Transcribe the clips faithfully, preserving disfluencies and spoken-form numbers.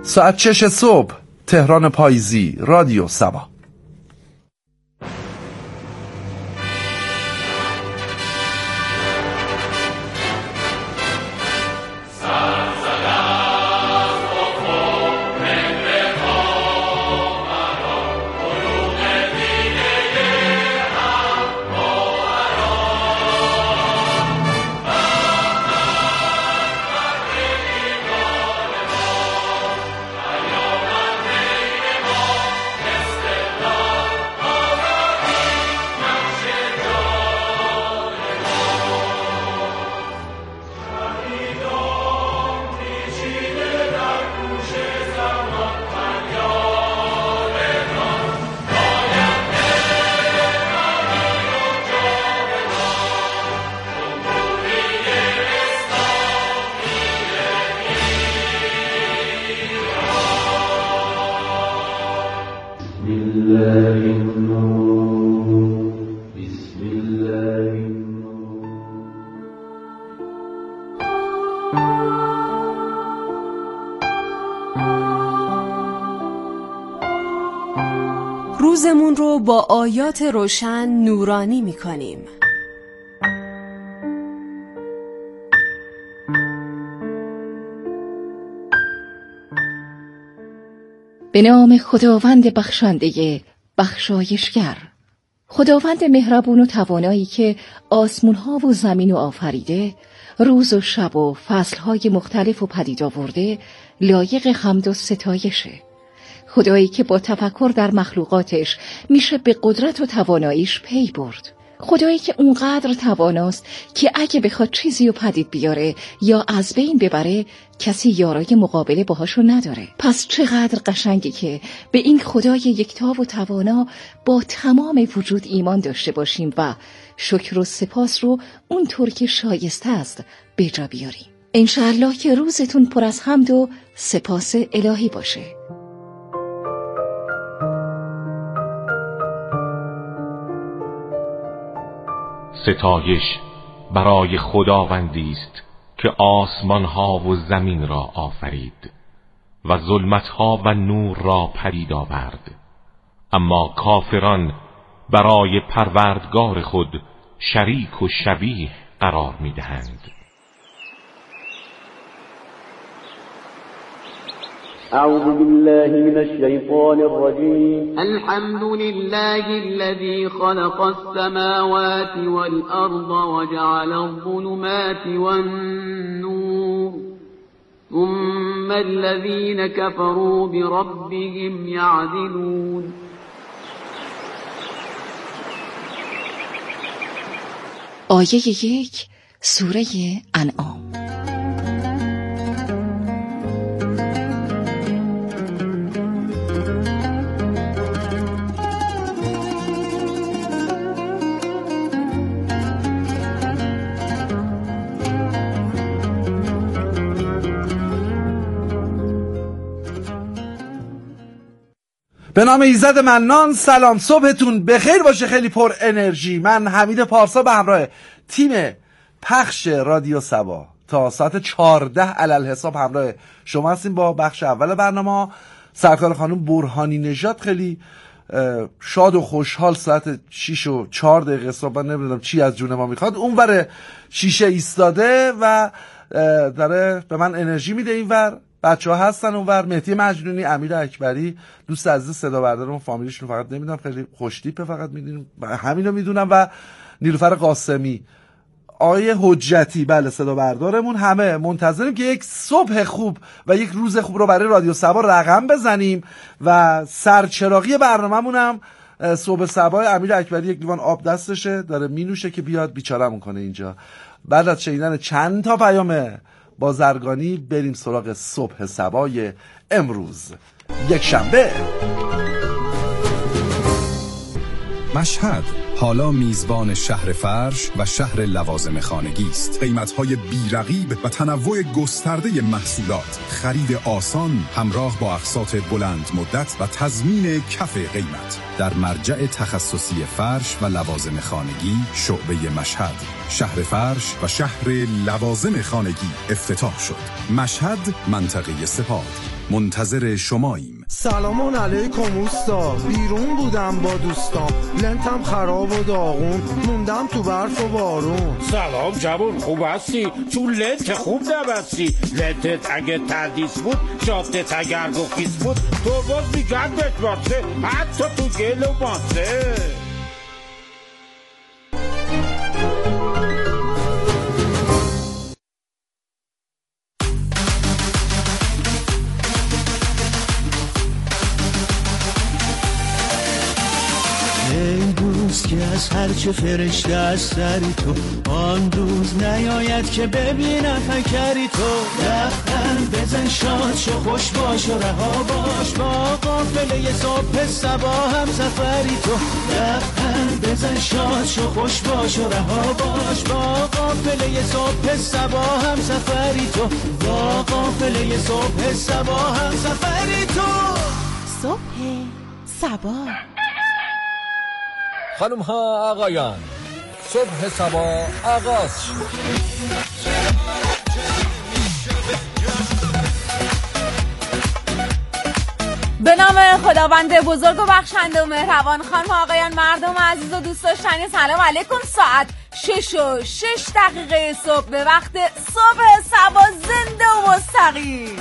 ساعت شش صبح، تهران پاییزی، رادیو سبا. روزمون رو با آیات روشن نورانی می‌کنیم. به نام خداوند بخشنده بخشایشگر. خداوند مهربون و توانایی که آسمون‌ها و زمین رو آفریده، روز و شب و فصل‌های مختلف و پدید آورده، لایق حمد و ستایشه. خدایی که با تفکر در مخلوقاتش میشه به قدرت و تواناییش پی برد. خدایی که اونقدر تواناست که اگه بخواد چیزی رو پدید بیاره یا از بین ببره، کسی یارای مقابله باهاشو نداره. پس چقدر قشنگی که به این خدای یکتا و توانا با تمام وجود ایمان داشته باشیم و شکر و سپاس رو اونطور که شایسته است به جا بیاریم. انشاءالله که روزتون پر از حمد و سپاس الهی باشه. ستایش برای خداوندی است که آسمان ها و زمین را آفرید و ظلمت ها و نور را پدید آورد، اما کافران برای پروردگار خود شریک و شبیه قرار می دهند. أعوذ بالله من الشيطان الرجيم. الحمد لله الذي خلق السماوات والأرض وجعل الظلمات والنور ثم الذين كفروا بربهم يعدلون. آیه یک، سوره انعام. به نام ایزد منان. سلام، صبحتون بخیر باشه، خیلی پر انرژی. من حمید پارسا به همراه تیم پخش رادیو سبا تا ساعت چهارده علل حساب همراه شما هستیم با بخش اول برنامه. سرکار خانم برهانی نژاد خیلی شاد و خوشحال ساعت شیش و چهار دقیقه صبح، نمیدونم چی از جون ما میخواد، اون ور شیشه ایستاده و داره به من انرژی میده. این ور بچه ها هستن، اون ور مهدی مجنونی، امیر اکبری، دوست عزیز صدا بردارم، فامیلیشون فقط نمیدونم، خیلی خوشتیپه، فقط میدونم همینو میدونم، و نیلوفر قاسمی، آیه حجتی، بله صدا بردارمون. همه منتظریم که یک صبح خوب و یک روز خوب رو برای رادیو سبا رقم بزنیم و سرچراغی برنامه‌مون هم صبح سبا امیر اکبری یک لیوان آب دستشه داره مینوشه که بیاد بیچاره‌مون کنه اینجا. بعد از شنیدن چند تا پیام بازرگانی بریم سراغ صبح سبای امروز یک شنبه. مشهد، حالا میزبان شهر فرش و شهر لوازم خانگی است. قیمت‌های بی‌رقیب و تنوع گسترده محصولات، خرید آسان همراه با اقساط بلند مدت و تضمین کف قیمت. در مرجع تخصصی فرش و لوازم خانگی شعبه مشهد، شهر فرش و شهر لوازم خانگی افتتاح شد. مشهد، منطقه سپاه. منتظر شماییم. سلام علیکم اوستا، بیرون بودم با دوستام، لنتم خراب و داغون، موندم تو برف و بارون. سلام جوون، خوب هستی؟ چون لنت خوب نبستی. لنتت اگه تردیس بود، شافتت اگر گفیز بود، تو باز میگردت باسه، حتی تو گل و ماسه. که از هرچه فرشته از سری تو، آن روز نیاید که ببینم فکری تو. لبخند بزن، شاد شو، خوش باش و رها باش، با قافله صبح صبا هم سفری تو. لبخند بزن، شاد شو، خوش باش و رها باش، با قافله صبح صبا هم سفری تو. با قافله صبح صبا هم سفری تو. صبح صبا. خانم ها آقایان، صبح صبا آغاز شد. به نام خداوند بزرگ و بخشنده و مهربان. خانم ها آقایان، مردم عزیز و دوست داشتنی، سلام علیکم. ساعت شش و شش دقیقه صبح به وقت صبح صبا، زنده و مستقیم.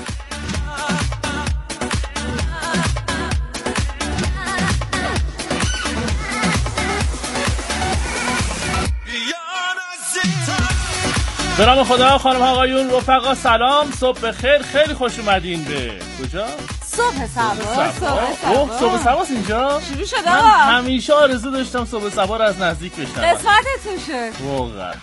به نام خدا. خانم آقایون، رفقا، سلام، صبح بخیر. خیلی خوش اومدین به کجا؟ صبح صبا. صبح صبا. صبح صباست اینجا؟ شروع شده. من همیشه آرزو داشتم صبح صبا رو از نزدیک بشنوم. قسمتتون شد واقعا.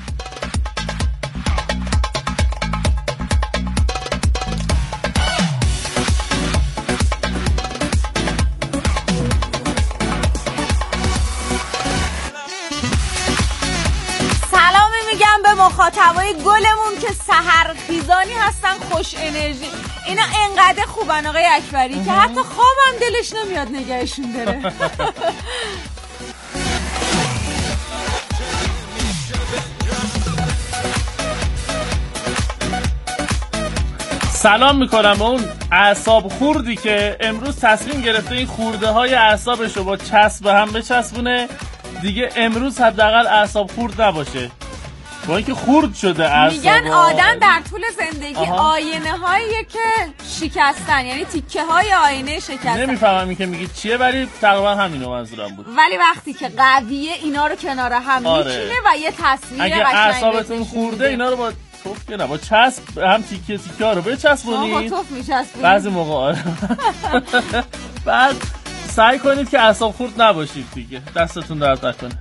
مخاطبای گلمون که سحرخیزانی هستن، خوش انرژی، اینا انقدر خوبن آقای اکبری که حتی خوابم دلش نمیاد نگهشون داره. سلام میکنم به اون اعصاب خوردی که امروز تصمیم گرفته این خورده های اعصابش رو با چسب هم بچسبونه دیگه امروز حداقل اعصاب خورد نباشه، با اینکه خورد شده اعصاب. میگن آدم در طول زندگی آینه هاییه که شکستن، یعنی تیکه های آینه شکستن. نمیفهمم این که میگید چیه، ولی تقریبا همینو منظورم بود. ولی وقتی که قویه اینا رو کنار هم آره. میچینه و یه تصویر قشنگ. اگه اعصابتون خورده اینا رو با توف که نه، با چسب هم تیکه تیکه ها رو بچسبونید. با توف میچسبونید بعضی موقع آره. بعد سعی کنید که اعصاب خورد نباشید دیگه، دستتون درد نکنه.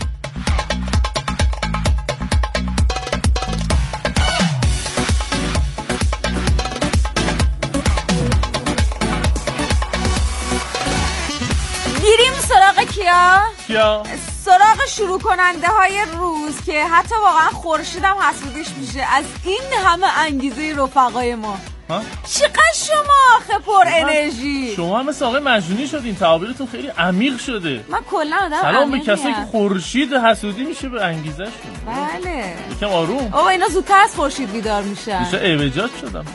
گیریم سراغ کیا؟ کیا؟ سراغ شروع کننده های روز که حتی واقعا خورشیدم حسودیش میشه از این همه انگیزه رفقای ما. ها؟ چقدر شما آخه پر انرژی. شما هم مثل آقای مجنونی شدین، تعابیرتون خیلی عمیق شده. من کلا آدم سلام به کسایی که خورشید حسودی میشه به انگیزه شون. بله. یکم آروم. بابا اینا زودتر از خورشید بیدار میشن. میشه ایوجاج شدم.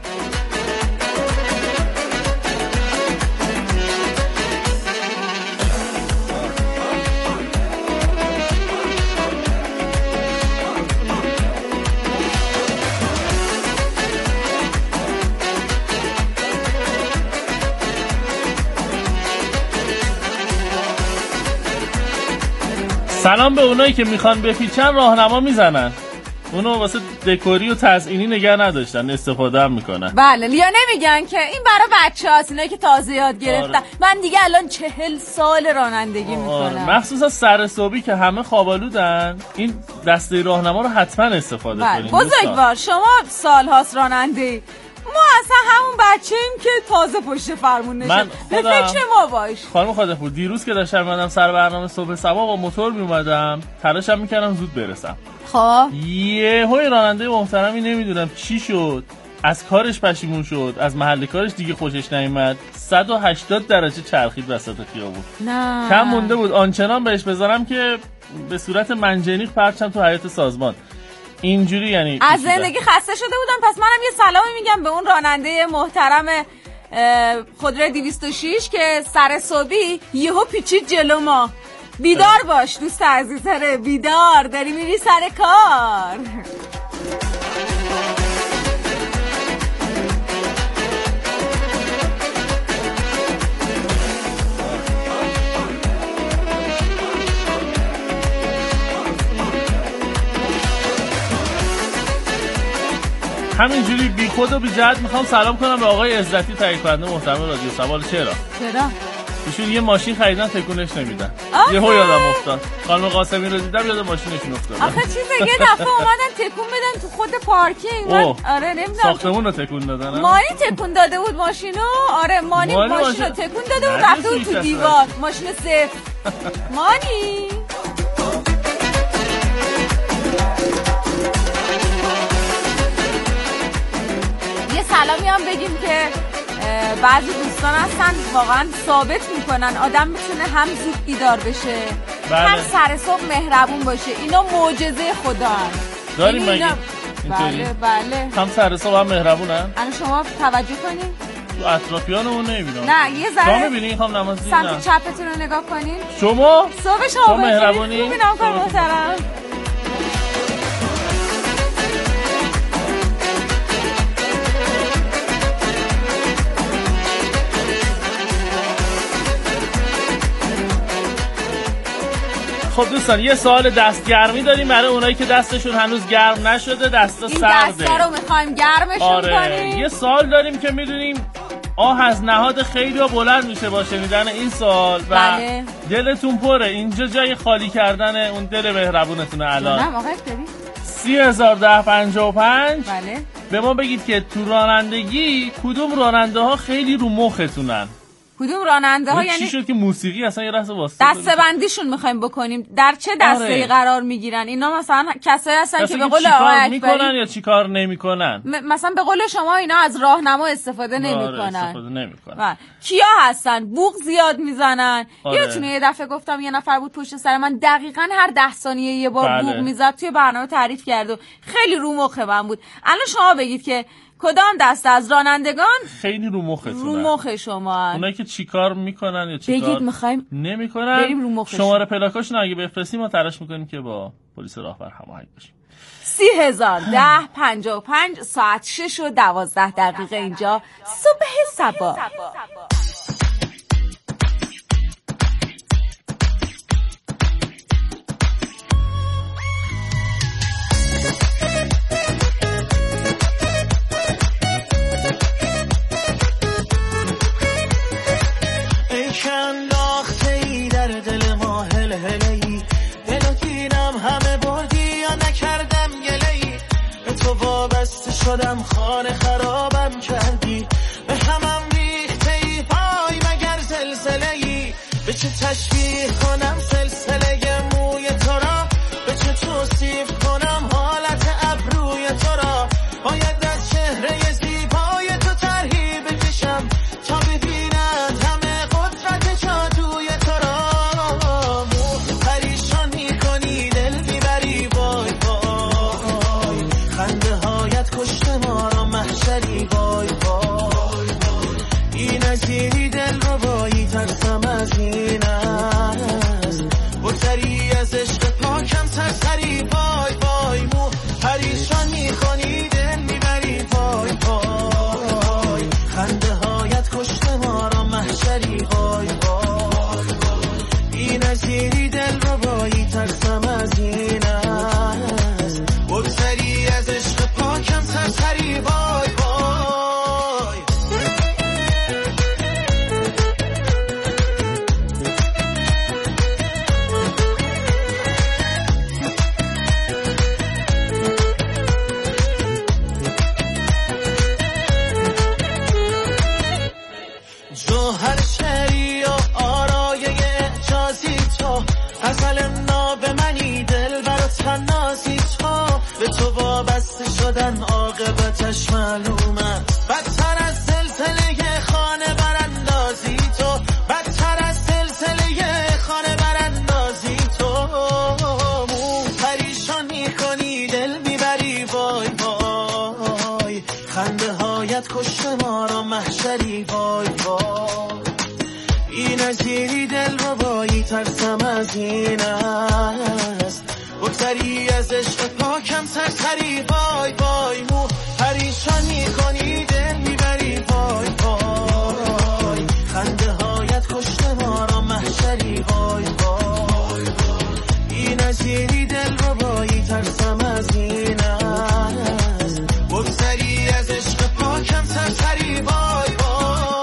سلام به اونایی که میخوان بپیچن راهنما میزنن، اونو واسه دکوری و تزیینی نگه نداشتن، استفاده هم میکنن. بله، یا نمیگن که این برای بچه هاست، اینایی که تازه یاد گرفتن. آره. من دیگه الان چهل سال رانندگی آره. میکنم. مخصوصا سر صبحی که همه خوابالودن، این دسته راهنما رو حتما استفاده بله. کنید. بزرگوار شما سال هاست راننده، اصلا همون بچه‌ایم که تازه پشت فرمون نشد. به فکر ما باش. خانم خادپور دیروز که داشتم اومدم سر برنامه صبح صبا با موتور می اومدم تلاشم میکردم زود برسم. خب یهو راننده محترمی نمیدونم چی شد از کارش پشیمون شد، از محل کارش دیگه خوشش نیامد، صد و هشتاد درجه چرخید وسط خیابون. نه کم مونده بود آنچنان بهش بذارم که به صورت منجنیق پرچم تو حیاط سازمان. اینجوری یعنی از زندگی خسته شده بودم. پس منم یه سلامی میگم به اون راننده محترم خودروی دویست و شش که سر صبحی یهو پیچید جلو ما. بیدار باش دوست عزیزره، بیدار، داری میری سر کار. همینجوری بی خود و بی جهت میخوام سلام کنم به آقای عزتی تهیه کننده محترم رادیو سبا. چرا؟ چرا؟ ایشون یه ماشین خریدن تکونش نمیدن. یهو یادم افتاد. خانم قاسمی رو دیدم یاد ماشینشون افتاد. آخه چیزه یه دفعه اومدن تکون بدن تو خود پارکینگ. من آره نمیدونم ساختمون رو تکون دادن. مانی تکون داده بود ماشینو. آره مانی ماشین رو تکون داده بود رفته بود تو دیوار. ماشین صفر. مانی سلامی هم بگیم که بعضی دوستان هستن واقعا ثابت میکنن آدم میتونه هم زود بیدار بشه بله. هم سر صبح مهربون باشه. اینا معجزه خدا هست. داریم مگه؟ بله بله هم سر صبح هم مهربونن. الان شما توجه کنین تو اطرافیانمون نمیبینم. نه یه ذره شما میبینین خواهم نماز دیدن سمت چپتون رو نگاه کنین. شما؟ صبح شما مهربونی؟ میبینم کار محترم. خب دوستان یه سوال دستگرمی داریم برای اونایی که دستشون هنوز گرم نشده، دستا سرده. این دستا رو میخوایم گرمشون آره. کنیم. یه سوال داریم که میدونیم آه از نهاد خیلی ها بلند میشه با شنیدن این سوال و بله. دلتون پره. اینجا جای خالی کردن اون دل مهربونتونه الان. نه آقا ببین سی هزار ده پنجاه و پنج بله. به ما بگید که تو رانندگی کدوم راننده ها خیلی رو مختونن؟ کدوم راننده ها؟ یعنی چی شد که موسیقی اصلا یه لحظه واسطه دسته بندیشون میخوایم بکنیم در چه دسته‌ای آره. قرار میگیرن اینا؟ مثلا کسایی هستن که به قول آقای اکبری میکنن یا چیکار نمیکنن. م- مثلا به قول شما اینا از راهنما استفاده نمیکنن. آره استفاده نمیکنن. کیا هستن بوق زیاد میزنن. آره. یادتونه یه دفعه گفتم یه نفر بود پشت سر من دقیقاً هر ده ثانیه یه بار بله. بوق میزد توی برنامه تعریف کرد و خیلی رو مخ من بود. الان شما بگید که کدام دسته از رانندگان خیلی رو مختونه؟ رو مخ شما اونایی که چیکار میکنن یا چیکار بگید میخوایم نمیکنن. بریم رو مخشون. شماره پلاکاشون اگه بفرستیم ما تلاش میکنیم که با پلیس راهبر هماهنگ بشیم. سی هزار ده پنجاه و پنج ساعت شش و دوازده دقیقه اینجا صبح صبا. شدم خانه خرابم کردی به همم ریخته ای پای مگر سلسله ای به چه تشبیه کنم سلسله موی تو را به چه توصیف کنم حالت ابروی تو را باید از چهره زیبای تو طرحی بکشم تا ببینند همه قدرت جادوی تو را مو پریشان میکنی دل میبری وای وای خنده هایت کشته ما را محشری وای وای این از یه دل رو بایی ترسم از این است بگذری از عشق پاکم سرسری وای وای مو پریشان میکنی دل میبری وای وای خنده هایت کشته ما را محشری وای وای این از یه دل رو بایی ترسم از این است بگذری از عشق پاکم سرسری وای وای و هر شعری و آرای اعجازی تو، ازل ناب منی دل برات خنازی تو، به تو وابسته شدن عاقبتش معلومه، بدتر از سلسله خانه براندازی تو، بدتر از سلسله خانه براندازی تو، مو پریشان میکنی دل میبری وای وای، خنده هایت کشته ما را محشری وای وای، این نظیری دل رو بایی ترسم از این است، بگذری از عشق پاکم سرسری وای وای، مو پریشان میکنی دل میبری وای وای، خنده هایت کشته ما را محشری وای وای، این نظیری دل رو بایی ترسم از این است، بگذری از عشق پاکم سرسری وای وای.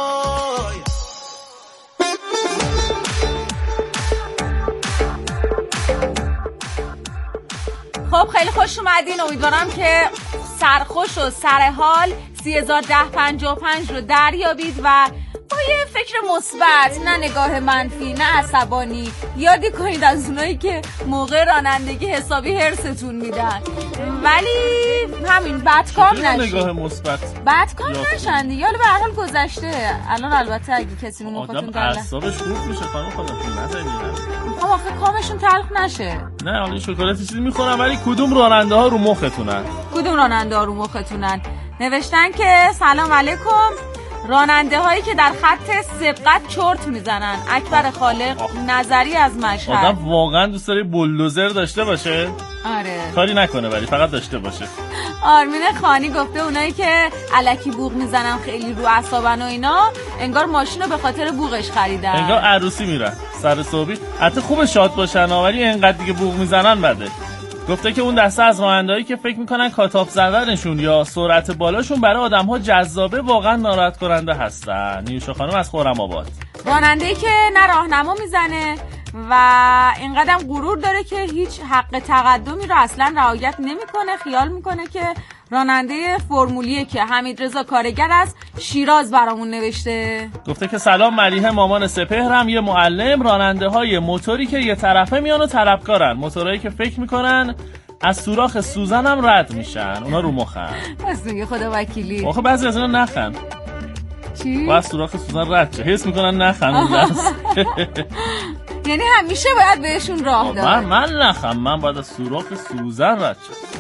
خب خیلی خوش اومدین، امیدوارم که سرخوش و سرحال سی هزار ده پنجاه و پنج رو دریابید و با یه فکر مثبت، نه نگاه منفی، نه عصبانی، یادی کنید از اونایی که موقع رانندگی حسابی هرستون میدن، ولی همین بدکام نشید، نگاه مثبت بدکام نشن دیگه. حالا به هر حال گذشته، الان البته اگه کسی رو مختون آدم اعصابش خورد میشه خانم، خودتون نزنید. خب آخه کامشون تلخ نشه. نه حالا شکلاتی چیزی میخورم، ولی کدوم راننده ها رو مختونن؟ کدوم راننده ها رو مختونن؟ نوشتن که سلام علیکم، راننده هایی که در خط سبقت چرت میزنن. اکبر خالق نظری از مشهد. آدم واقعا دوست داره بولدوزر داشته باشه؟ آره. کاری نکنه ولی فقط داشته باشه. آرمین خانی گفته اونایی که الکی بوق میزنن خیلی رو اعصابن و اینا، انگار ماشین رو به خاطر بوقش خریدن، انگار عروسی میرن سر صبحی. حتی خوب شاد باشن ولی اینقدر دیگه بوق میزنن بده. گفته که اون دسته از راننده‌هایی که فکر میکنن کاتاپ زدنشون یا سرعت بالاشون برای آدم‌ها جذابه واقعا ناراحت کننده هستن. نیوشا خانم از خرم‌آباد. راننده‌ای که نه راهنما میزنه و اینقدر غرور داره که هیچ حق تقدمی رو اصلا رعایت نمیکنه، خیال میکنه که راننده فرمولیه که حمیدرضا کارگر از شیراز برامون نوشته. گفته که سلام ملیحه مامان سپهرم، یه معلم، راننده های موتوری که یه طرفه میان و طلبکارن، موتورایی که فکر میکنن از سوراخ سوزن هم رد میشن، اونا رو مخن. پس میگه خدا وکیلی. آخه بعضی از اینا نخن. چی؟ با از سوراخ سوزن رد شه، حس میکنن نخن اون دست. یعنی همیشه باید بهشون راه داد. من من نخم، من باید از سوراخ سوزن رد شه.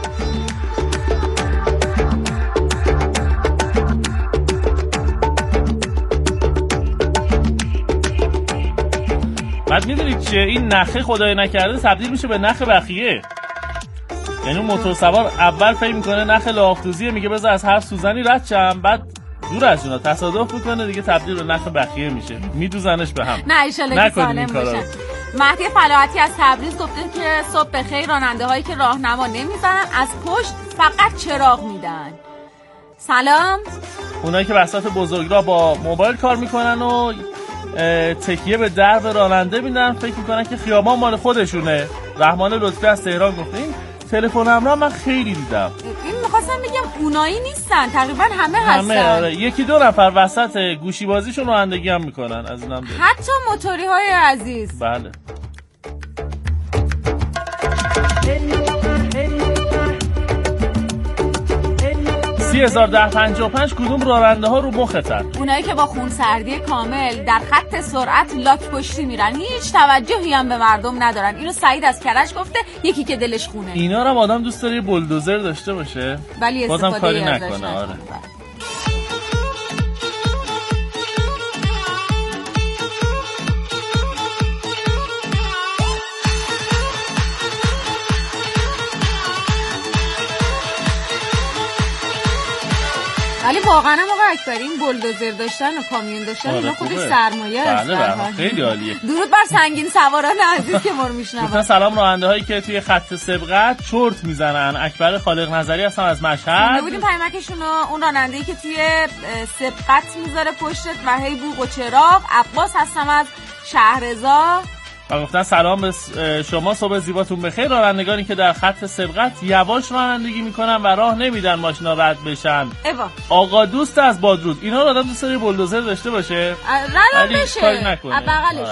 بعد میدونید چیه؟ این نخه خدای نکرده تبدیل میشه به نخ بخیه. یعنی اون موتور سوار اول فکر میکنه نخ لافتوزیه، میگه بذار از هر سوزنی رد شم، بعد دور از اونا تصادف میکنه دیگه تبدیل به نخ بخیه میشه، میدوزنش به هم. نه ایشالا که سالم باشن. مهدی فلاحتی از تبریز گفته که صبح بخیر، راننده هایی که راهنما نمیزنن از پشت فقط چراغ میدن. سلام. اونایی که وسط بزرگراه با موبایل کار میکنن و تکیه به درب راننده میدن، فکر میکنن که خیابان مال خودشونه. رحمان لطفی از تهران گفته این تلفن همراه من خیلی دیدم. این میخواستم بگم اونایی نیستن، تقریبا همه هستن. همه آره. یکی دو نفر وسط گوشی بازیشون رانندگی هم میکنن، از اینم داریم. حتی موتوری های عزیز. بله. سی هزار ده پنجاه و پنج کدوم راننده ها رو مختن؟ اونایی که با خونسردی کامل در خط سرعت لاک پشتی میرن، هیچ توجهی هم به مردم ندارن. اینو سعید از کرج گفته، یکی که دلش خونه. اینا رو آدم دوست داره بولدوزر داشته باشه ولی استفاده بازم کاری نکنه. آره. ولی واقعا هم آقا اکبر این بولدوزر داشتن و کامیون داشتن اینا خودش سرمایه است. بله بله خیلی عالیه. درود بر سنگین سواران عزیز که ما رو میشنون. سلام راننده هایی که توی خط سبقت چرت میزنن. اکبر خالق نظری هستم از مشهد. بودیم پیامکشون رو، اون راننده‌ای که توی سبقت میذاره پشتت و هی بوق و چراغ. عباس هستم از شهرزا. و گفتن سلام به شما، صبح زیباتون بخیر. رانندگانی که در خط سبقت یواش رانندگی میکنن و راه نمیدن ماشینا رد بشن. ایوا. آقا دوست از بادرود. اینا رو آدم دوست داره بولدوزر داشته باشه رد بشه کاری نکنه. از بغلشون.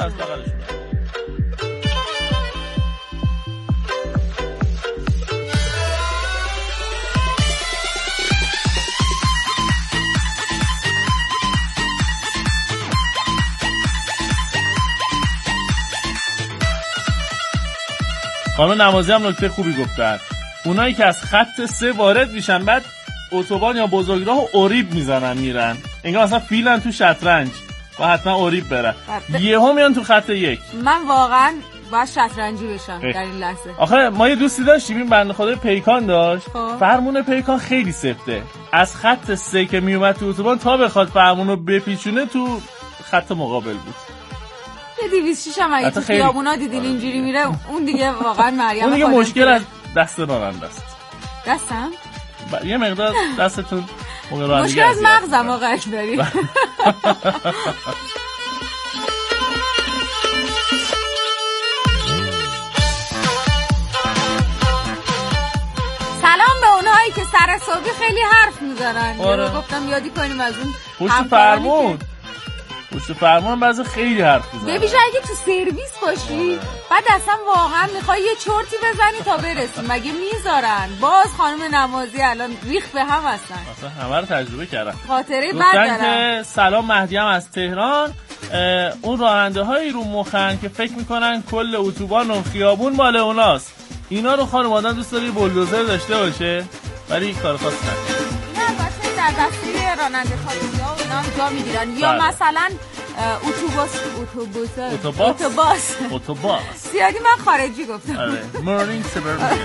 خانم نمازی هم نکته خوبی گفتن. اونایی که از خط سه وارد میشن بعد اتوبان یا بزرگراه و اوریب میزنن میرن، انگار اصلا فیلن تو شطرنج و حتما اوریب برن، یهو میان تو خط یک. من واقعا باید شطرنجی بشم در این لحظه. آخه ما یه دوستی داشتیم، این بنده خدای پیکان داشت. خب. فرمون پیکان خیلی سفته، از خط سه که میومد تو اتوبان تا بخواد فرمونو بپیچونه تو خط مقابل بود. یه دیویز شیش هم اگه تو خیابونا دیدین اینجوری میره، اون دیگه واقعا مریم. اون دیگه مشکل از دست راننده است. دستم؟ ب... یه مقدار دستتون مشکل از مغزم آقا اکبری. سلام به اونهایی که سر صبحی خیلی حرف میزنن. آره. گفتم یادی کنیم از اون پشت فرمون. پشت فرمون بعضی خیلی حرف میزنن. ببین اگه تو سرویس باشی بعد اصلا واقعا میخوای یه چرتی بزنی تا برسیم، مگه میذارن؟ باز خانم نمازی الان ریخ به هم هستن. اصلا همه رو تجربه کردن. خاطره بد دارن. که سلام مهدی هم از تهران. اون راننده هایی رو مخن که فکر میکنن کل اتوبان و خیابون مال اوناست. اینا رو خانم آدم دوست داره بولدوزر داشته باشه ولی کار خاص نکنه. اینا البته در دستور راننده خارجی‌ها و اینا هم جا میگیرن. یا مثلا اتوبوس اتوبوس اتوباس اتوباس زیادی من خارجی گفتم. آره مورنینگ سبربیان.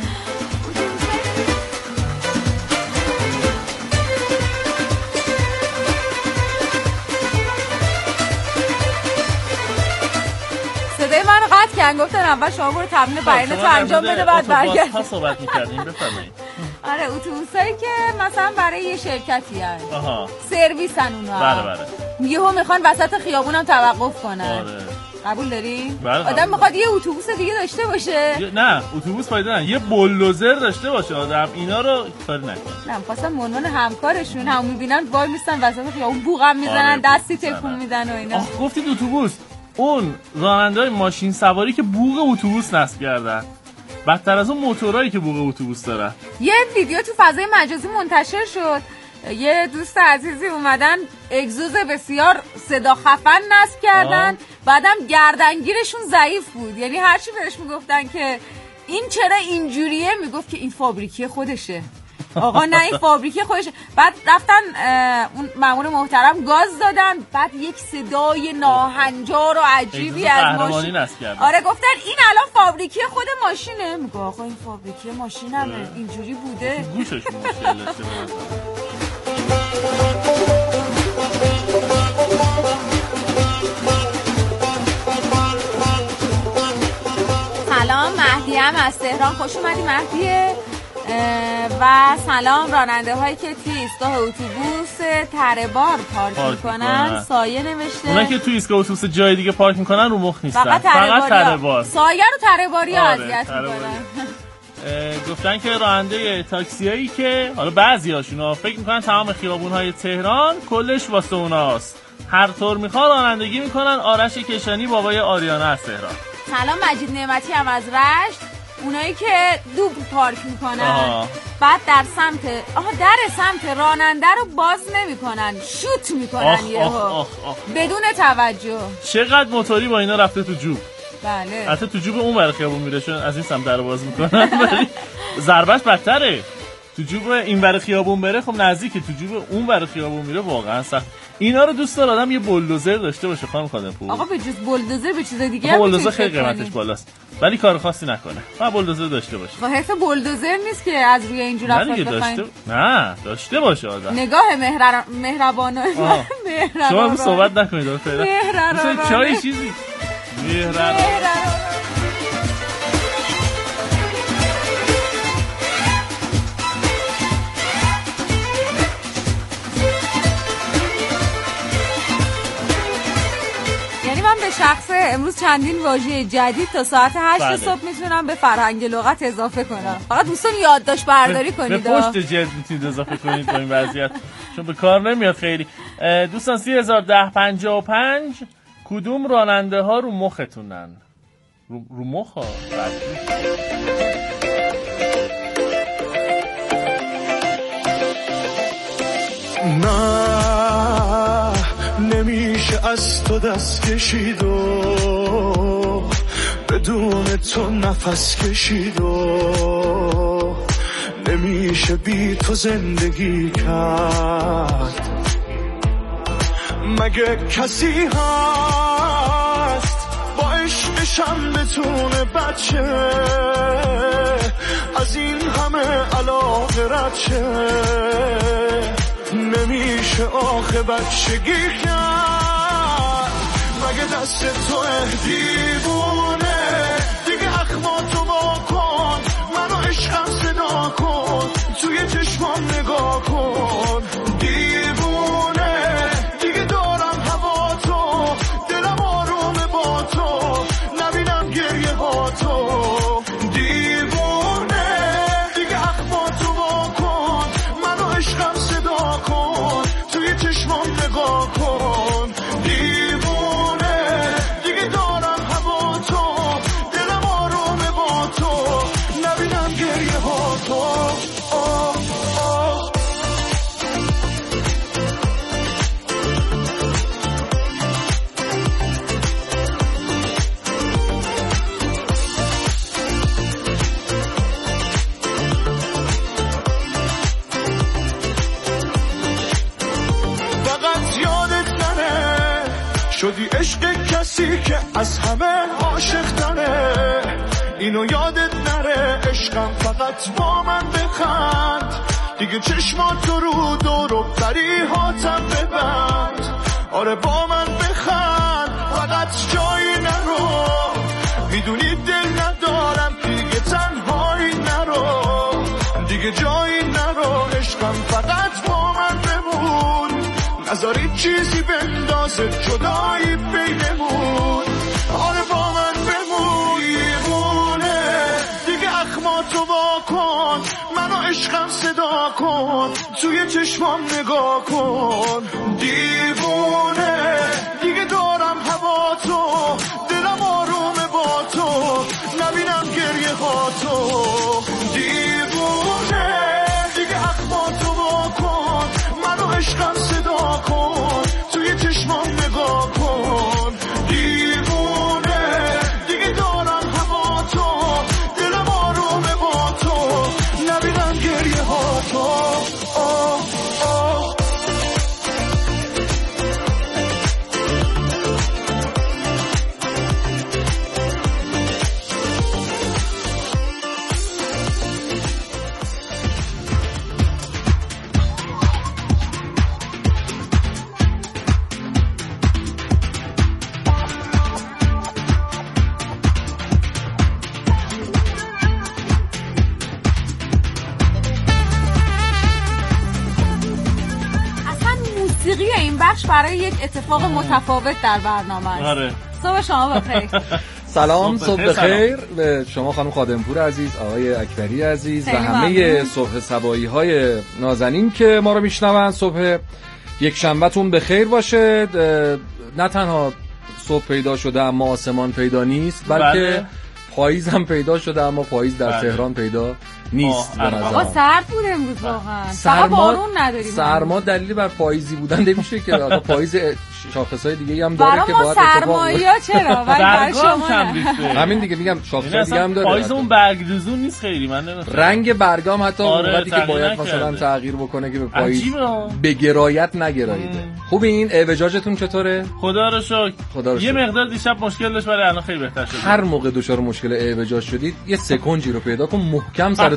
صدای من قطع کردن، گفتن اول شما برو تمرین بیانتو انجام بده بعد برگرد. اتوباس ها صحبت می‌کردیم بفرمایید. آره اتوبوسایی که مثلا برای یه شرکتی هست. آها. سرویسن اونها. بله بله. یهو میخوان وسط خیابونم توقف کنن. آره. قبول داری؟ بله. آدم میخواد یه اتوبوس دیگه داشته باشه. نه اتوبوس فایده نداره، یه بولدوزر داشته باشه آدم. اینا رو کار نکنه. نه می‌خواستم منون همکارشون هم میبینن وای میستن وسط خیابون بوقم میزنن، آره. دستی تکون میدن و اینا. آخ گفتید اتوبوس، اون راننده‌های ماشین سواری که بوق اتوبوس نصب کردن، بدتر از اون موتورایی که بوق اتوبوس دارن. یه ویدیو تو فضای مجازی منتشر شد، یه دوست عزیزی اومدن اگزوز بسیار صدا خفن نصب کردن، آه. بعدم گردنگیرشون ضعیف بود، یعنی هرچی بهش میگفتن که این چرا اینجوریه میگفت که این فابریکی خودشه. آقا نه این فابریکی خودشه. بعد رفتن اون مأمور محترم گاز دادن، بعد یک صدای ناهنجار و عجیبی از ماشین. آره گفتن این الان فابریکی خود ماشینه. میگه آقا این فابریکی ماشینمه، اینجوری بوده. گوششون مشکل داشته. سلام مهدی هم از تهران، خوش اومدی مهدیه. و سلام راننده هایی که توی ایستگاه اتوبوس تره بار پارک میکنن. سایه نوشته اونا که توی ایستگاه اتوبوس جای دیگه پارک میکنن رو مخ نیستن، فقط تره بار. سایه رو تره باری ها اذیت میکنن. گفتن که راننده تاکسی هایی که حالا بعضی هاشون فکر میکنن تمام خیابون های تهران کلش واسه اوناست، هر طور میخوان رانندگی میکنن. آرش کشانی بابای آریانا از تهران. سلام مجید نعمتی هم از رشت، اونایی که دوبل پارک میکنن. آه. بعد در سمت آها در سمت راننده رو باز نمیکنن، شوت میکنن یهو بدون توجه. چقدر موتوری با اینا رفته تو جوب. بله حتی تو جوب اون ور خیابون میره، چون از این سمت در باز میکنن ولی ضربش بدتره. تو جوب این ور خیابون بره خب نزدیکه، تو جوب اون ور خیابون میره واقعا سخت. اینا رو دوست داره آدم یه بولدوزر داشته باشه خانم خادم‌پور. آقا به جز بولدوزر به چیز دیگه هم بولدوزر خیلی قیمتش بالاست ولی کار خاصی نکنه. ما بولدوزر داشته باشه. خب حرف بولدوزر نیست که از روی اینجور افراد بخواید. داشته نه داشته باشه آدم. نگاه مهر مهربانانه مهربان. شما صحبت نکنید فعلا. مثلا چای چیزی مهربان. شخصه امروز چندین واژه جدید تا ساعت هشت بله. صبح میتونم به فرهنگ لغت اضافه کنم. فقط دوستان یادداشت برداری کنید. به پشت جلد میتونید اضافه کنید با این وضعیت، چون به کار نمیاد خیلی. دوستان سی هزار ده پنجاه و پنج کدوم راننده ها رو مختونن؟ رو, رو مخ ها نه نمیشه از تو دست کشید و بدون تو نفس کشید و نمیشه بی تو زندگی کرد. مگه کسی هست با عشقشم بتونه بچه از این همه علاقه رد شه؟ نمیشه آخه بچگی کرد. مگه دست تو دیوونه دیگه اخماتو با کن، منو عشقم صدا کن، توی چشمام نگاه کن. دیوونه دیگه دارم هوا تو، دلم آرومه با تو، نبینم گریه ها تو. دیوونه دیگه اخماتو با کن، منو عشقم صدا کن، توی چشمام نگاه کن. دیوونه دیگه دارم هوا تو، دلم آرومه با تو، نبینم گریه ها تو. آه آه. فقط یادت نره شدی عشق کسی که از همه عاشق تره. اینو یادت نره عشقم فقط با من بخند، دیگه چشماتو رو دور و بریهاتم ببند. آره با من بخند فقط جایی نرو، میدونی دل ندارم دیگه تنهایی نرو، دیگه جایی نرو عشقم فقط با من بمون. نذاری چیزی بندازه جدایی بینمون. آره با من بمون. دیوونه دیگه اخماتو با کن، منو عشقم صدا کن، توی چشمام نگاه کن. دیوونه دیگه دارم هوا تو، دلم آرومه با تو، نبینم گریه ها تو. دیوونه دیگه اخماتو با کن، منو عشقم صدا کن، توی چشمام نگاه کن. دیوونه دیگه دارم هوا تو، دلم آرومه با تو، نبینم گریه ها تو. آه آه. موسیقی این بخش برای یک اتفاق متفاوت در برنامه است. آره. صبح شما بخیر. سلام، صبح بخیر به شما خانم خادمپور عزیز، آقای اکبری عزیز و همه صبح صبایی های نازنین که ما رو میشنون. صبح یک شنبهتون بخیر باشه. نه تنها صبح پیدا شده اما آسمان پیدا نیست، بلکه بله. پاییز هم پیدا شده اما پاییز در بله. تهران پیدا نیست. به نظر آقا سرد بود امروز واقعا. فقط بارون نداریم. سرما دلیلی بر پاییزی بودن نمیشه که آقا پاییز شاخصای دیگه هم داره که باید سرمایه‌ها چرا ولی برای شما همین دیگه میگم شاخصای دیگه هم داره. پاییزمون برگریزون نیست خیلی، من نمی‌فهمم. رنگ برگام حتی موقعی که باید مثلا تغییر بکنه که به پاییز به گرایت نگراییده. خوب این اعوجاجتون چطوره؟ خدا رو شکر. خدا رو شکر. یه مقدار دیشب مشکل داشت ولی الان خیلی بهتر شده. هر موقع دچار مشکل اعوجاج شدید یه سکنجی رو پیدا کن، محکم سرتو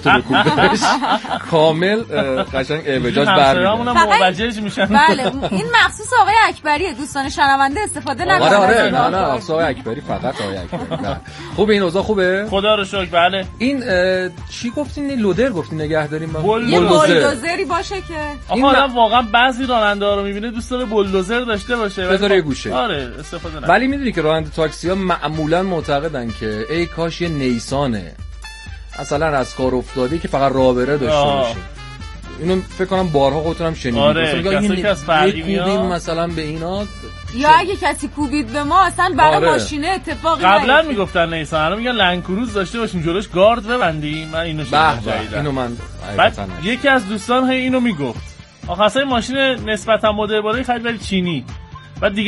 تو بکوبش کامل قشنگ اعوجاج برمیگرده موجهش میشن. بله این مخصوص آقای اکبریه، دوستان شنونده استفاده نکنن. آره آره نه نه مخصوص آقای اکبری، فقط آقای اکبری. خوبه این اوضاع خوبه؟ خدا رو شکر. بله این چی گفتین؟ لودر گفتین نگه داریم؟ یه بولدوزری باشه که آقا آدم واقعا بعضی راننده‌ها رو میبینه دوست داره بولدوزر داشته باشه بذاره یه گوشه. آره استفاده نکنه. ولی میدونی که راننده تاکسی ها معمولا معتقدن که ای کاش یه نیسانه مثلا از کار افتاده که فقط راه بره داشته باشه. اینو فکر کنم بارها خودتونم شنیدید. آره کسی که از فرقی میاد مثلا به اینا، یا اگه کسی کوبید به ما اصلا برای آره. ماشینه اتفاقی قبلا میگفتن نیسان، الان میگن لنکروز داشته باشیم جلوش گارد ببندیم. من اینو شنیدم. اینو من بعد یکی از دوستان هی اینو میگفت آخه اصلا ماشین نسبتا مدرن خرید ولی چینی. بعد